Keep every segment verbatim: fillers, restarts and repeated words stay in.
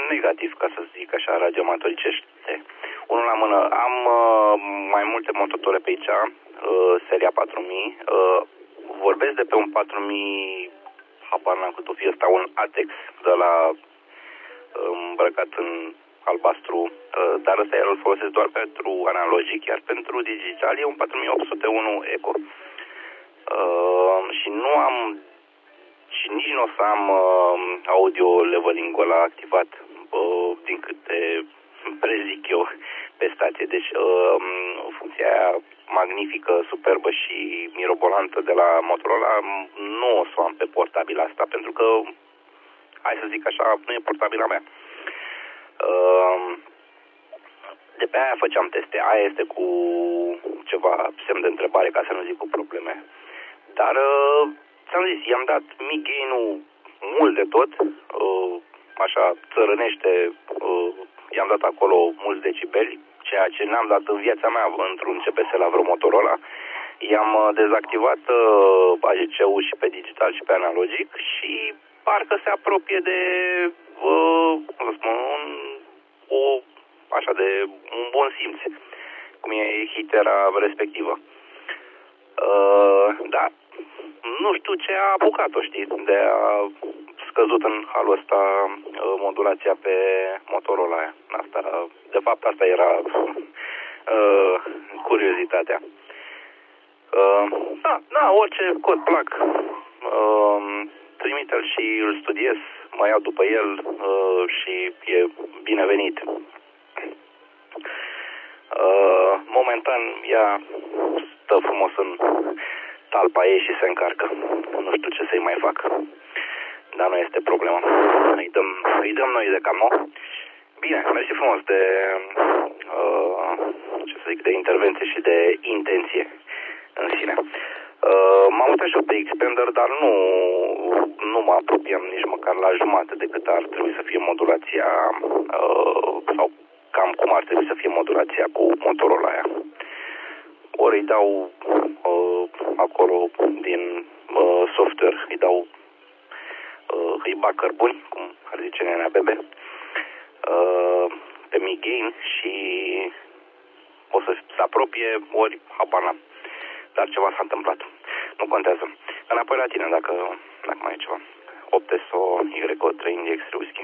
negativ, ca să zic așa, radioamatoricește. Unul la mână, am uh, mai multe mototoare pe aici, uh, seria patru mii, uh, vorbesc de pe un patru mii, habar n-am cât o fi ăsta, un Atex, de la uh, îmbrăcat în albastru, uh, dar ăsta iar îl folosesc doar pentru analogic, iar pentru digital e un patru mii opt sute unu Eco. Uh, și nu am, și nici nu o să am uh, audio leveling-ul ăla activat, uh, din câte prezic eu pe stație. Deci uh, funcția aia magnifică, superbă și mirobolantă de la Motorola nu o să o am pe portabila asta, pentru că, hai să zic așa, nu e portabila mea. Uh, de pe aia făceam teste. Aia este cu ceva semn de întrebare, ca să nu zic cu probleme. Dar, uh, ți-am zis, i-am dat mid-gain-ul mult de tot, uh, așa, țărănește, uh, i-am dat acolo mulți decibeli, ceea ce n-am dat în viața mea într-un C P S la vreo Motorola. I-am uh, dezactivat uh, A G C-ul și pe digital și pe analogic și parcă se apropie de, uh, cum să spun, un, o, așa, de un bun simț, cum e hitera respectivă. Uh, da, nu știu ce a apucat-o, știi, de a scăzut în halul ăsta uh, modulația pe Motorola aia. Asta, de fapt, asta era uh, curiozitatea. Uh, da, da, orice cod plac, uh, trimite-l și îl studiez, mă iau după el uh, și e binevenit. Uh, momentan ea stă frumos în talpa ei și se încarcă. Nu știu ce să-i mai fac, dar nu este problema. Îi dăm, îi dăm noi de cam nou. Bine, mersi frumos de uh, ce să zic, de intervenție și de intenție în sine. Uh, m-am uitat și eu pe Xpander, dar nu, nu mă apropiam nici măcar la jumate de cât ar trebui să fie modulația uh, sau cam cum ar trebui să fie modulația cu Motorola aia. Ori îi dau uh, acolo din uh, software, îi dau uh, îi bag cărbuni, cum ar zice nenea bebe, uh, pe mid-gain și o să se apropie, ori habar n-am. Dar ceva s-a întâmplat. Nu contează. Înapoi la tine, dacă, dacă mai e ceva. opt S O Y O trei Index Whisky.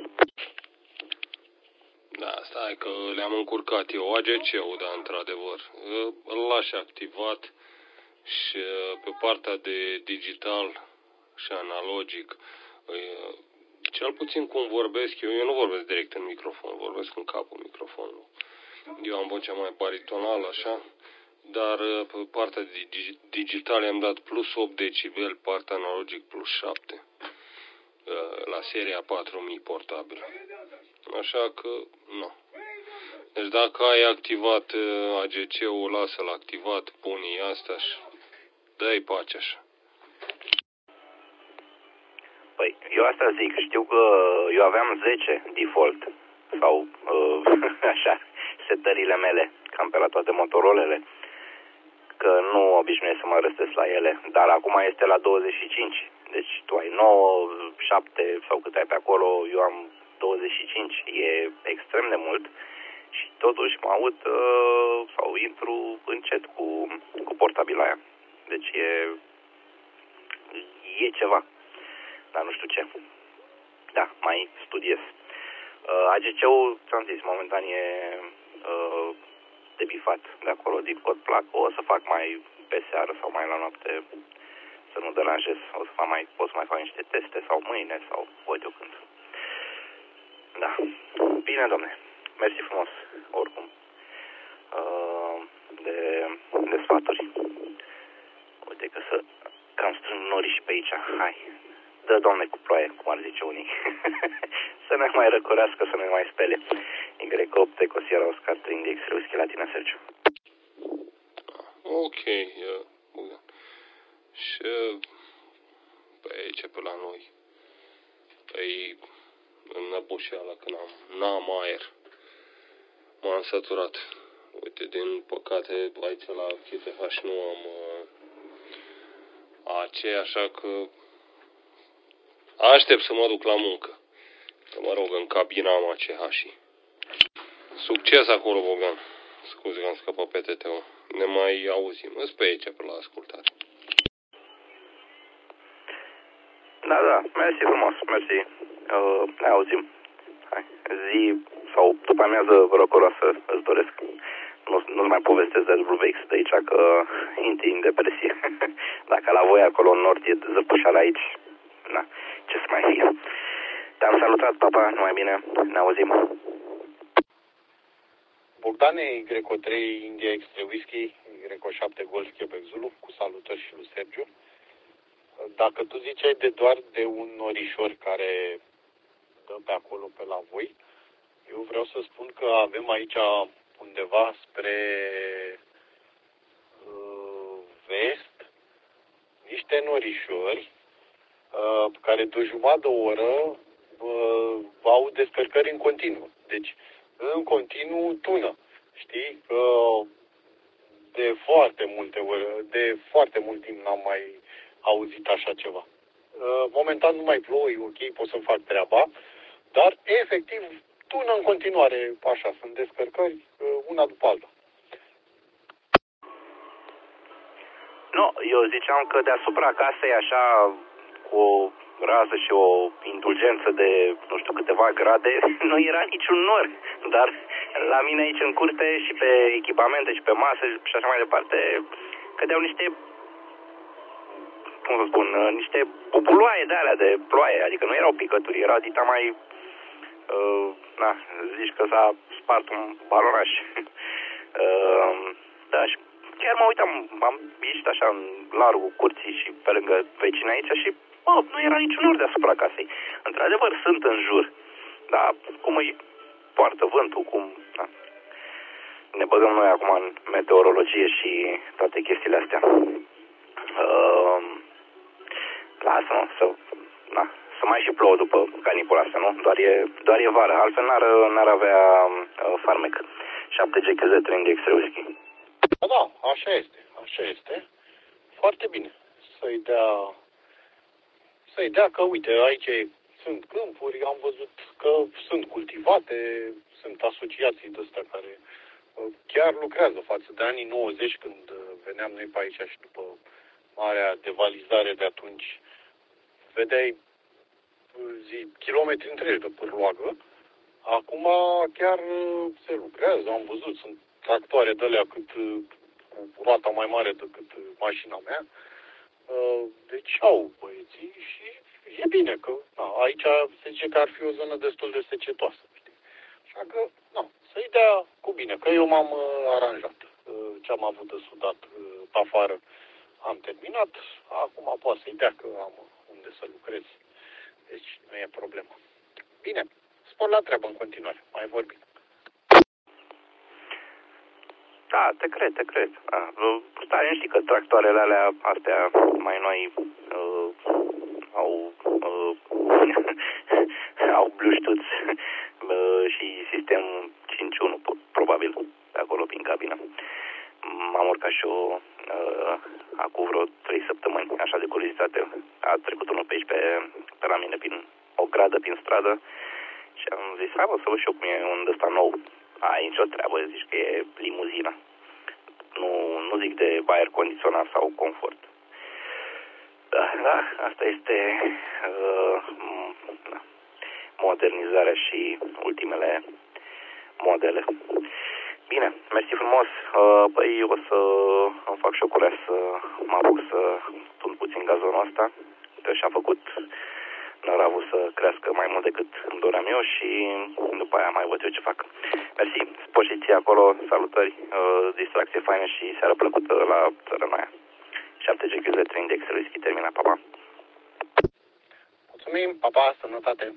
Da, stai că le-am încurcat eu. A G C-ul, da, într-adevăr. Îl lași activat și pe partea de digital și analogic, cel puțin cum vorbesc eu, eu nu vorbesc direct în microfon, vorbesc în capul microfonului. Eu am vocea mai baritonală, așa, dar pe partea de digital i-am dat plus opt decibeli, partea analogic plus șapte la seria patru mii portabilă. Așa că, nu. Deci dacă ai activat A G C-ul, lasă-l activat, pune-i asta și dă-i pace așa. Păi, eu asta zic, știu că eu aveam zece default, sau uh, așa, setările mele, cam pe la toate Motorolele, că nu obișnuiesc să mă răstesc la ele, dar acum este la douăzeci și cinci, deci tu ai nouă, șapte sau cât ai pe acolo, eu am douăzeci și cinci, e extrem de mult și totuși mă aud uh, sau intru încet cu, cu portabila aia, deci e, e ceva. Dar nu știu ce. Da, mai studiez. Uh, A G C-ul, ți-am zis, momentan e uh, debifat de acolo din cod plac. O să fac mai pe seară sau mai la noapte, să nu deranjez. O să fac mai, pot să mai fac niște teste sau mâine sau văd eu când. Da. Bine, domne. Mersi frumos, oricum, uh, de, de sfaturi. Uite că să cam strâng norii și pe aici. Hai. Dă, Doamne, cu ploaie, cum ar zice unii. Să ne mai răcorească, să ne mai spele. Y opt, Eco Sierra Oscar trei Index Whisky la tine, Sergiu. Ok, yeah. Și pe aici, pe la noi, păi în Năbușeala, că n-am, n-am aer, m-am săturat. Uite, din păcate, aici la K T H nu am uh, A C, așa că aștept să mă duc la muncă. Mă rog, în cabina am A C H. Succes acolo, Bogdan. Scuze că am scăpat pe T T-ul. Ne mai auzim. Îți pe aici, pe la ascultare. Da, da, mersi frumos, mersi. Uh, ne auzim. Hai, zi sau după amiază răcoroasă îți doresc. Nu, nu-ți mai povestesc de W X de aici, că intri în depresie. Dacă la voi acolo în nord e zăpușală aici, na, ce să mai fie. Te-am salutat, papa, numai bine, ne auzim. Bogdane, Greco trei, India X-trei Whisky, Greco șapte Golf Quebec Zulu, cu salutări și lui Sergiu. Dacă tu ziceai de doar de un norișor care dă pe acolo, pe la voi, eu vreau să spun că avem aici undeva spre uh, vest niște norișori uh, care de o jumătate de oră uh, au descărcări în continuu. Deci, în continuu tună. Știi că de foarte multe ori, de foarte mult timp n-am mai auzit așa ceva. Momentan nu mai plouă, e ok, pot să fac treaba, dar efectiv tună în continuare, așa, sunt descărcări una după alta. Nu, eu ziceam că deasupra casei așa, cu o rază și o indulgență de nu știu câteva grade, nu era niciun nor, dar la mine aici în curte și pe echipamente și pe masă și așa mai departe cădeau niște, cum să spun, niște bubuloaie de alea de ploaie, adică nu erau picături, era dita mai, uh, na, zici că s-a spart un balonaș. uh, da, și chiar mă uitam, am ieșit așa în largul curții și pe lângă vecini aici și bă, nu era niciun nor deasupra casei. Într-adevăr, sunt în jur, dar cum îi poartă vântul, cum... Da. Ne băgăm noi acum în meteorologie și toate chestiile astea. Uh, lasă, nu? Să, na, să mai și plouă după canicula asta, nu? Doar e, doar e vară, altfel n-ar, n-ar avea uh, farmec. șapte G Q Z trei India X-trei Whisky. Da, da, așa este, așa este. Foarte bine. Să-i dea... Să-i dea că, uite, aici sunt câmpuri, am văzut că sunt cultivate, sunt asociații de astea care chiar lucrează față de anii nouăzeci, când veneam noi pe aici și după marea devalizare de atunci, vedeai zi, kilometri întregi de pârloagă. Acum chiar se lucrează, am văzut, sunt tractoare de alea cât, cu roata mai mare decât mașina mea. Deci au băieții și e bine că na, aici se zice că ar fi o zonă destul de secetoasă. Știi? Așa că, na, să-i dea cu bine, că eu m-am uh, aranjat. Uh, ce am avut de sudat uh, pe afară am terminat, acum poate să-i dea că am unde să lucrez. Deci nu e problemă. Bine, spor la treabă în continuare, mai vorbim. Da, te cred, te cred. Da. Stai liniștit că tractoarele alea, astea mai noi, uh, au uh, au bluștuț uh, și sistem cinci unu, probabil, de acolo prin cabină. M-am urcat și eu uh, acum vreo trei săptămâni, așa de curiozitate. A trecut unul pe aici, pe, pe la mine, prin o gradă, prin stradă și am zis, hai bă, să văd și eu cum e un ăsta nou. Ai nicio treabă, zici că e limuzină. Nu, nu zic de aer condiționat sau confort. Da, da, asta este uh, modernizarea și ultimele modele. Bine, mersi frumos. Uh, păi o să îmi fac și o curea să mă apuc să tund puțin gazonul ăsta. Și-a făcut, n-ar avut să crească mai mult decât îmi doream eu și după aia mai văd eu ce fac. Mersi, poziție acolo, salutări, uh, distracție faină și seară plăcută la țărănoaia. șapte G Q Z trei India X-trei Whisky, terminat, pa, pa. Mulțumim, pa, pa, sănătate.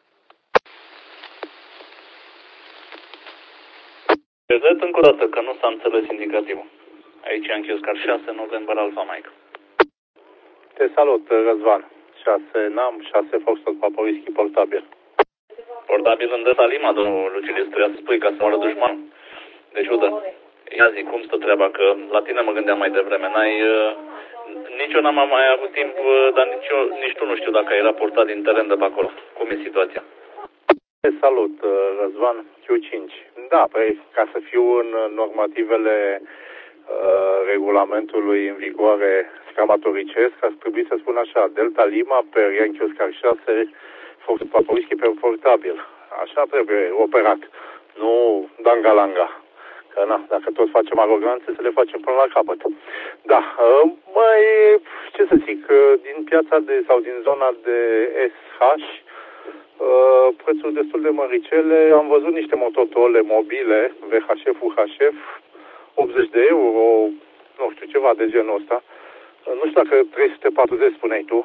Repet încă o dată că nu s-a înțeles indicativul. Aici e închis șase November Alfa Mike. Te salut, Răzvan. șase Nam, șase Foxtrot Papa Whisky portabil. Portabil în Desalima, domnul Luciliu, trebuia să spui ca să moară dușmanul. Deci, udă, ia zi, cum stă treaba, că la tine mă gândeam mai devreme, n-ai... Uh, nici eu n-am mai avut timp, uh, dar nici, eu, nici tu nu știu dacă ai raportat din teren de pe acolo. Cum e situația? Salut, Răzvan, Q cinci. Da, păi, ca să fiu în normativele uh, regulamentului în vigoare scamatoricesc, ar trebui să spun așa: Delta Lima per Yankee Oscar șase, Paporischi per portabil. Așa trebuie operat, nu dangalanga. Că na, dacă tot facem aroganțe, să le facem până la capăt. Da, uh, mai, ce să zic, din piața de, sau din zona de S H, Uh, prețuri destul de măricele. Am văzut niște mototole mobile, V H F, U H F, optzeci de euro, nu știu, ceva de genul ăsta. Uh, nu știu dacă trei sute patruzeci spuneai tu.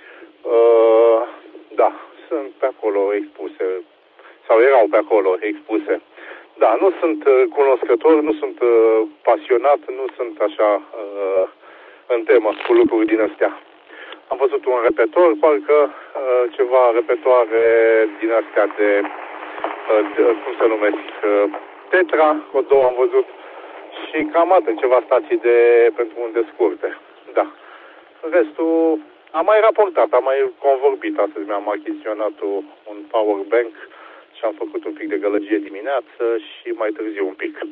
Uh, da, sunt pe acolo expuse, sau erau pe acolo expuse. Da, nu sunt uh, cunoscător, nu sunt uh, pasionat, nu sunt așa uh, în temă cu lucruri din astea. Am văzut un repetor, parcă uh, ceva repetoare din astea de, uh, de cum se numesc, uh, Tetra, o două am văzut, și cam atât, ceva stații de, pentru unde scurte. Da. Restul, am mai raportat, am mai convorbit astăzi, mi-am achiziționat un power bank și am făcut un pic de gălăgie dimineață și mai târziu un pic.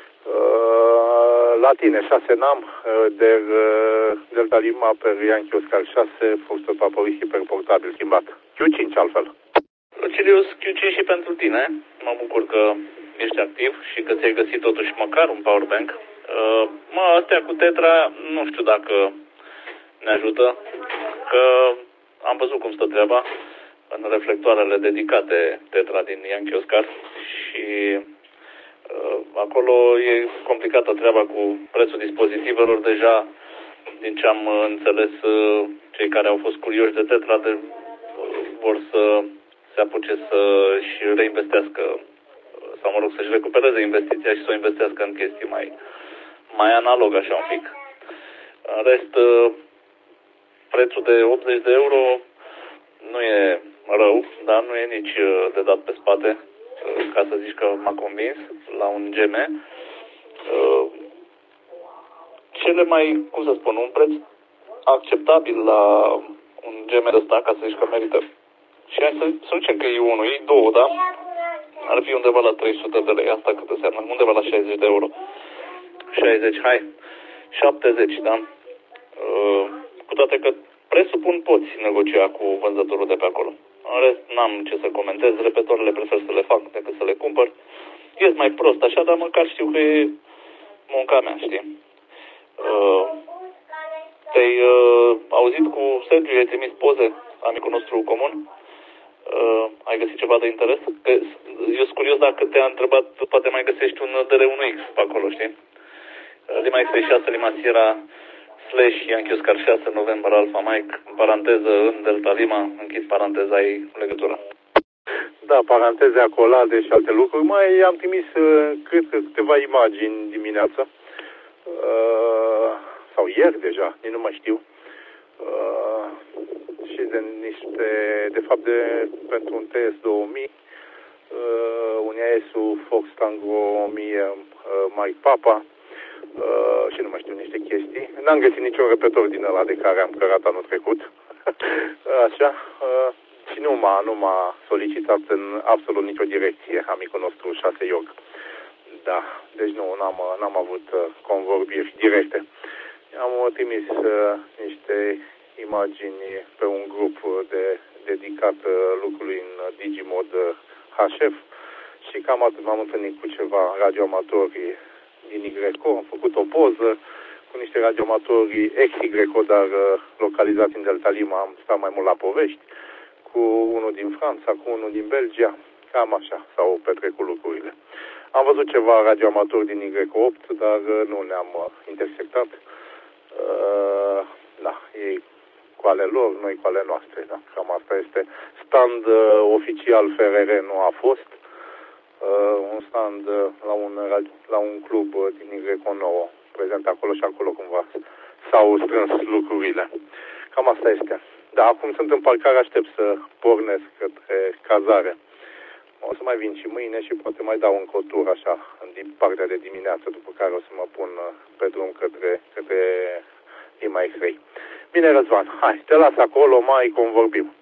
Uh, la tine, șase NAM, uh, de uh, Delta Lima per Yankee Oscar șase, Foxtrot Paporischi per portabil schimbat. Q cinci altfel. Lucilius, Q cinci și pentru tine. Mă bucur că ești activ și că ți-ai găsit totuși măcar un powerbank. Uh, mă, astea cu Tetra, nu știu dacă ne ajută, că am văzut cum stă treaba în reflectoarele dedicate Tetra din Yankee Oscar și uh, acolo e complicată treaba cu prețul dispozitivelor. Deja, din ce am înțeles, uh, cei care au fost curioși de Tetra de, uh, vor să se apuce să-și reinvestească sau, mă rog, să-și recupereze investiția și să o investească în chestii mai, mai analog, așa un pic. În rest, uh, prețul de optzeci de euro nu e rău, dar nu e nici de dat pe spate, ca să zici că m-a convins, la un G M. Cele mai, cum să spun, un preț acceptabil la un G M ăsta, ca să zici că merită. Și hai să, să zicem că e unul, e două, da? Ar fi undeva la trei sute de lei, asta cât înseamnă, undeva la șaizeci de euro. șaizeci, hai, șaptezeci, da? Cu toate că presupun poți negocia cu vânzătorul de pe acolo. În rest, n-am ce să comentez, repetoarele prefer să le fac decât să le cumpăr. Ești mai prost așa, dar măcar știu că e munca mea, știi? Uh, te-ai uh, auzit cu Sergiu, ai trimis poze, amicul nostru comun? Uh, ai găsit ceva de interes? Că eu sunt curios dacă te-a întrebat, poate mai găsești un D R unu X pe acolo, știi? Uh, Lima X șase, Lima Sierra, slash Yankee Oscar șase, November Alpha Mike, în paranteză în Delta Lima, închid paranteza, ai legătură. Da, paranteze acolade și alte lucruri. Mai am trimis, cred că, câteva imagini dimineața. Uh, sau ieri deja, nici nu mai știu. Uh, și de niște, de fapt, de, pentru un T S două mii, uh, un A S-ul Fox Tango o mie uh, Mike Papa, uh, și nu mai știu, niște chestii. N-am găsit niciun repetor din ăla de care am cărat anul trecut. Așa. Uh, și nu m-a, nu m-a solicitat în absolut nicio direcție amicul nostru șase Iog. Da, deci nu, n-am, n-am avut uh, convorbiri directe. Am trimis uh, niște imagini pe un grup de, dedicat uh, lucrului în uh, Digimod uh, H F și cam atât. M-am întâlnit cu ceva radioamatori din Y C O, am făcut o poză cu niște radioamatori ex Y C O, dar uh, localizați în Delta Lima, am stat mai mult la povești, cu unul din Franța, cu unul din Belgia, cam așa s-au petrecut lucrurile. Am văzut ceva radioamatori din Y opt, dar uh, nu ne-am uh, intersectat. Uh, da, ei cu ale lor, noi cu ale noastre, da, cam asta este. Stand uh, oficial F R R nu a fost, uh, un stand uh, la, un, la un club uh, din Y nouă, prezent acolo și acolo cumva s-au strâns lucrurile. Cam asta este. Da, acum sunt în parcare, aștept să pornesc către cazare. O să mai vin și mâine și poate mai dau încă o tur așa, din partea de dimineață, după care o să mă pun pe drum către, către Lima X-Ray. Bine, Răzvan, hai, te las acolo, mai convorbim.